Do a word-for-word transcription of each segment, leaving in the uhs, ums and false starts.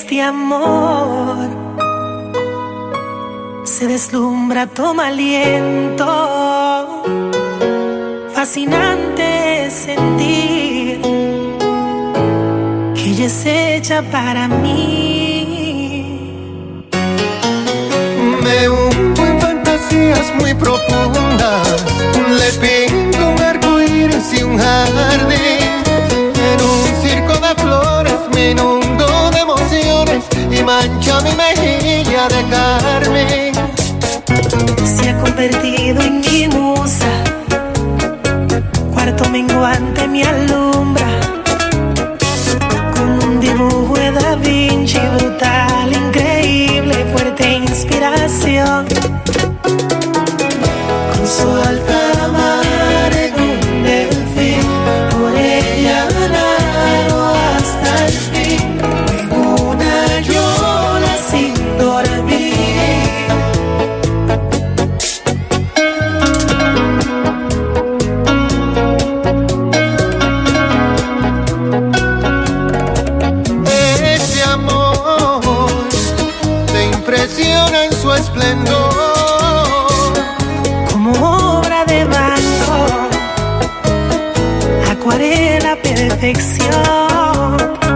Este amor se deslumbra, toma aliento. Fascinante sentir que ella es hecha para mí. Me hundo en fantasías muy profundas, le pinto un arco iris y un jardín. En un circo de flores me inundo de emociones y mancha mi mejilla de carmín. Se ha convertido en mi musa, cuarto menguante me alumbra, como un dibujo de Da Vinci, brutal, increíble, fuerte inspiración. Con su alta mar en un delfín, por ella nado hasta el fin, en una yola sin dormir. Ese amor te impresiona en su esplendor, Como obra de Van Gogh, acuarela perfección.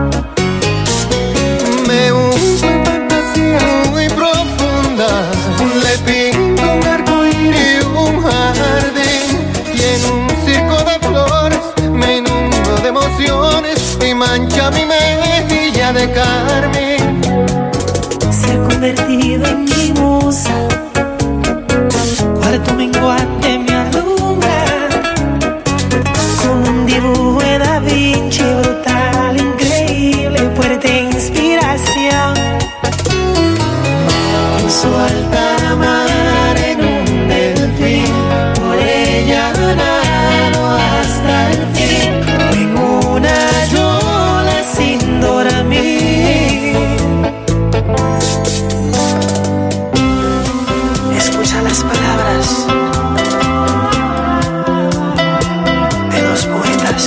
me hundo en fantasías muy profundas, le pinto un arco iris y un jardín, y en un circo de flores me inundo de emociones y mancha mi mejilla de carmín. Se ha convertido en mi musa, cuarto menguante me alumbra, como un dibujo de Da Vinci, brutal, increíble, fuerte inspiración. Con su alta mar en un delfín, por ella nado hasta el fin, en una yola sin dormir. Escucha las palabras de los poetas.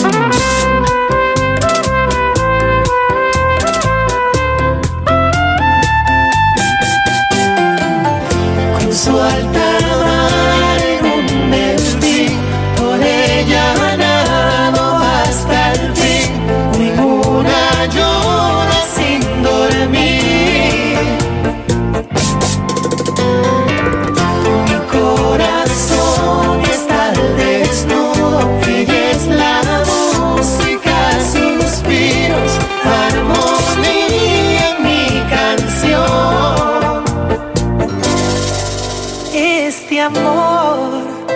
Con su alta mar en un delfín, por ella nado hasta el fin, en una yola sin dormir. Mi corazón está al desnudo, ella es la música, suspiros, armonía en mi canción. Este amor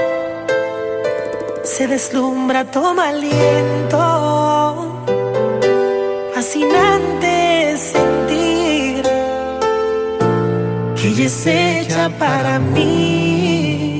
se deslumbra, toma aliento. Fascinante sentir que ella es hecha para mí.